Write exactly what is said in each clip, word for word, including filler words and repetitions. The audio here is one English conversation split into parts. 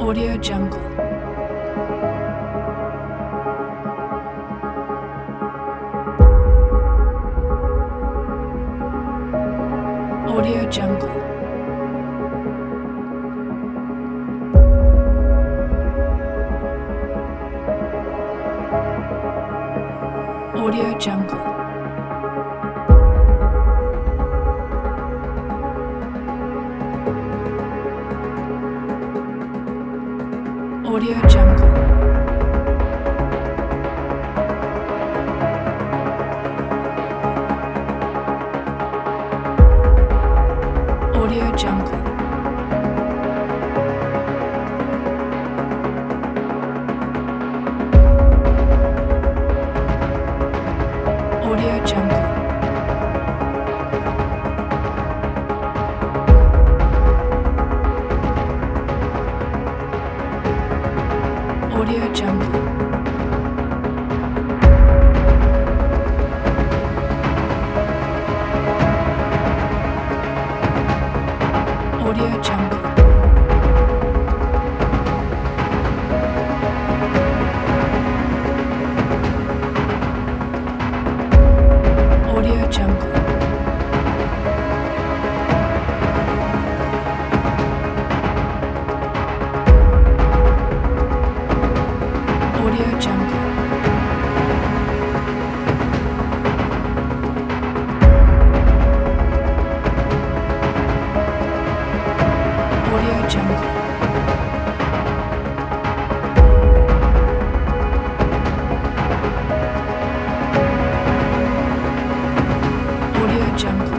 Audio Jungle. Audio Jungle. Audio Jungle. Audio Jungle. Audio Jungle. Audio Jungle. Audio Jungle. Audio Jungle. Audio Jungle. Audio Jungle. Audio Jungle. Audio Jungle.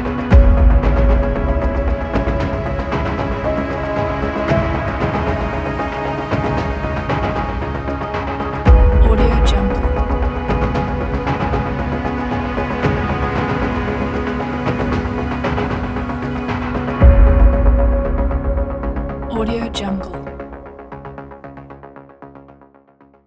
Audio Jungle. Audio Jungle.